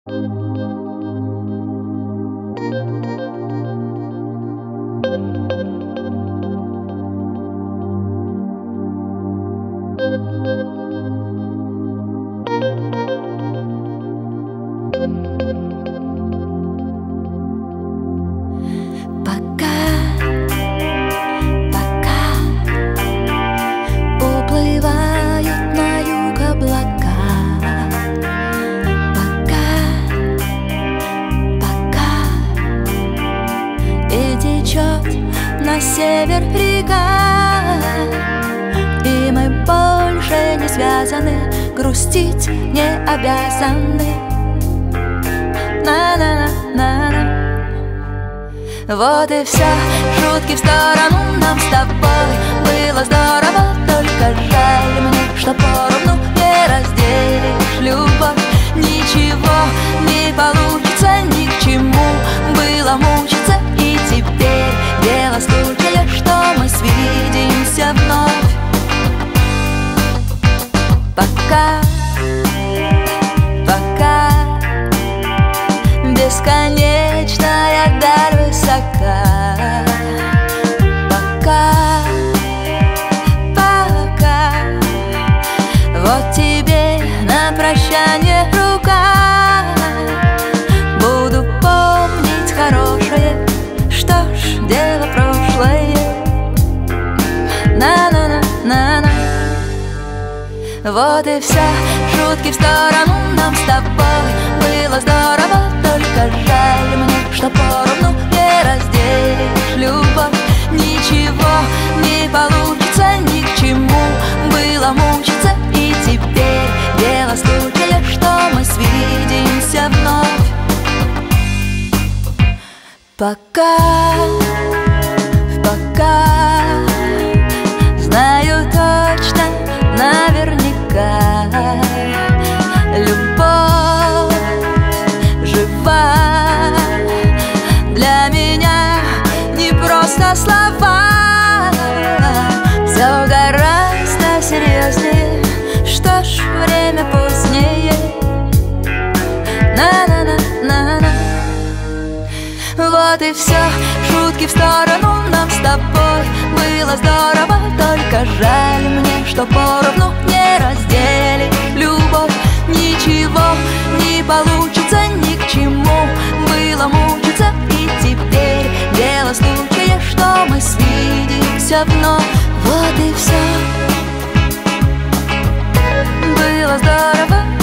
Уплывают на юг облака. И течет на север река, и мы больше не связаны, грустить не обязаны. На-на-на-на-на. Вот и все, шутки в сторону, нам с тобой было здорово. Только жаль мне, что поровну не разделишь любовь. Ничего не получится, ни к чему было мучиться. И теперь дело случая, что мы свидимся вновь. Пока, пока, бесконечная даль высока. Пока, пока, вот тебе на прощание рука. Буду помнить хорошее, что ж, дело прошлое. На-на-на-на-на. Вот и все, шутки в сторону, нам с тобой было здорово. Только жаль мне, что поровну не разделишь любовь. Ничего не получится, ни к чему было мучиться. И теперь дело случая, что мы свидимся вновь. Пока, пока, знаю точно, наверняка, любовь жива. Для меня не просто слова, все гораздо серьезнее. Что ж, время позднее. На-на-на-на-на. Вот и все, шутки в сторону, нам с тобой было здорово. Только жаль мне, что поровну не разделишь любовь. Ничего не получится, ни к чему было мучиться. И теперь дело случая, что мы свидимся вновь. Вот и все, было здорово.